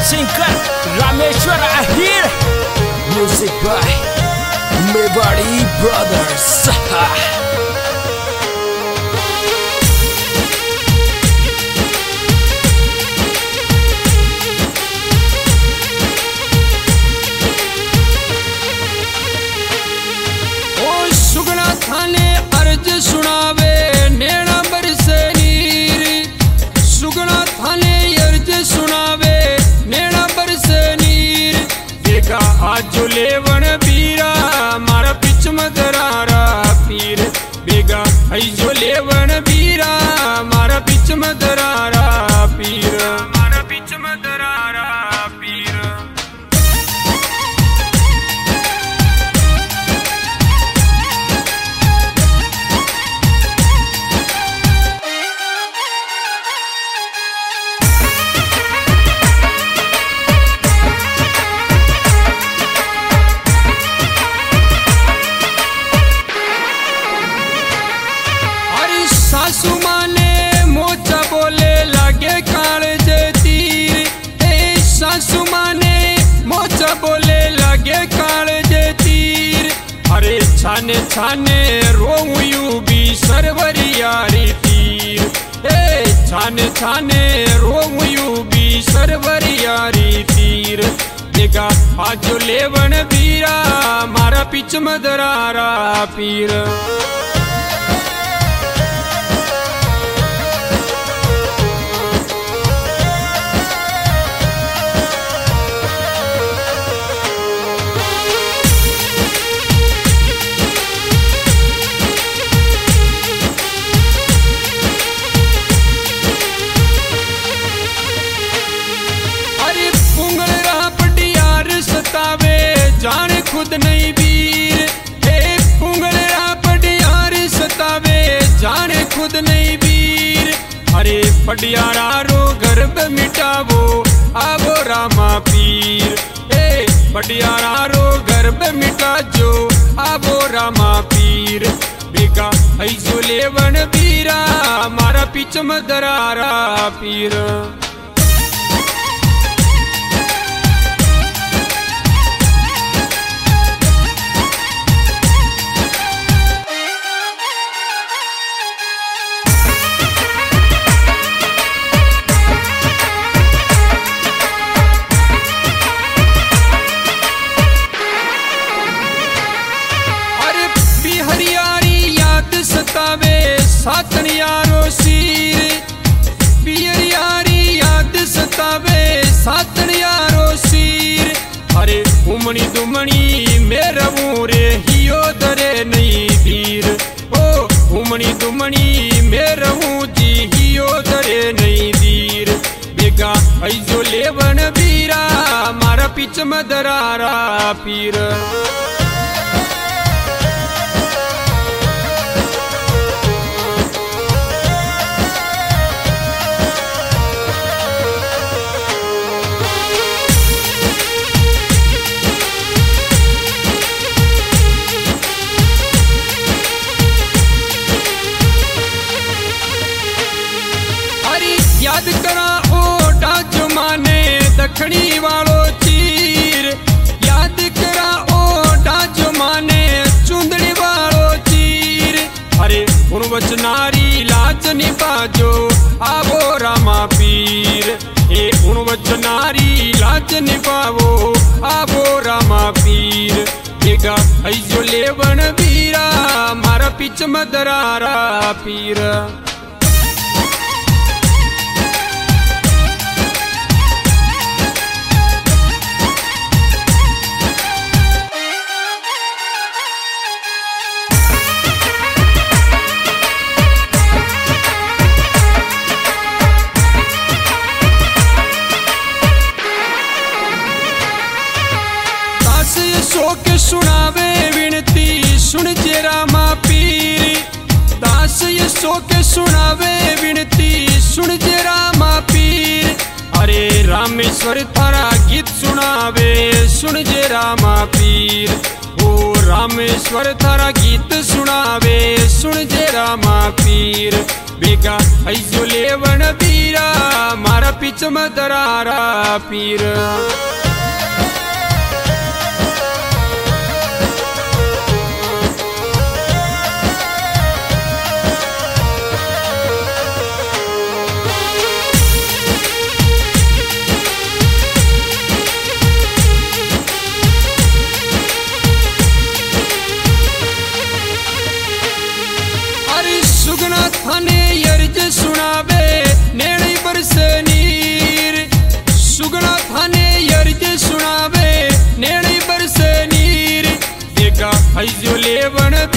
singer Rameshwar Ahir. Music by Mewari Brothers. सुगना थाने अर्ज सुनावे नैना बरसे नीर। सुगना थाने अर्ज सुनावे नैना बरसे नीर। देखा आज लेवन बीरा मारा पिच मदरारा पीर। बेगा जो लेवन बीरा मारा पिच मदरारा पीर। मारा पिच मदरारा पीर। सासू माने मोचा बोले लागे काळजे तीर। ए सासू माने मोचा बोले लागे काळजे तीर। अरे छाने छाने रोऊं भी सरवरी यारी तीर। ए छाने छाने रोऊं भी सरवरी यारी तीर। देखा आज लेवन बीरा मारा पिच मदरारा पीर। जाने खुद नहीं वीर। ए पुंगलरा पडियार सतावे जाने खुद नहीं वीर। अरे पडियारा रो गर्भ मिटावो आवो रामा पीर। ए पडियारा रो गर्भ मिटा जो आवो रामा पीर। बेगा ऐसो लेवन बीरा मारा पिच मदरारा पीर। सतावे सातन यारो सीर। पियर यारी याद सतावे सातन यारो सीर। अरे उमणी दुमणी मेरा रे हियो दरे नहीं धीर। ओ उमणी दुमणी मेरा जी हियो दरे नहीं धीर। बेगा ऐजो लेवन बीरा मारा पिच मदरारा पीर। याद करा ओटा जुमाने दखनी वालो चीर। याद करा ओटा जुमाने चुंदड़ी वालो चीर। अरे उन वचनारी लाज निभाजो आवो रामा पीर। ए उन वचनारी लाज निभावो आवो रामा पीर। देखा ऐसो लेवन बीरा मारा पिच मदरारा पीर। शोक सुनावे विनती सुन जे रामा पीर। दास ये शोक सुनावे विनती सुन जे रामा पीर। अरे रामेश्वर थारा गीत सुनावे सुन जे रामा पीर। ओ रामेश्वर थारा गीत सुनावे सुन जे रामा पीर। बेगा ऐसो लेवन बीरा मारा पिच चमदरारा पीर। सुगना थाने यर्ज सुनावे नेड़ी बरसे नीर। सुगना थाने यर्ज सुनावे नेड़ी बरसे नीर। देखा हजो लेवन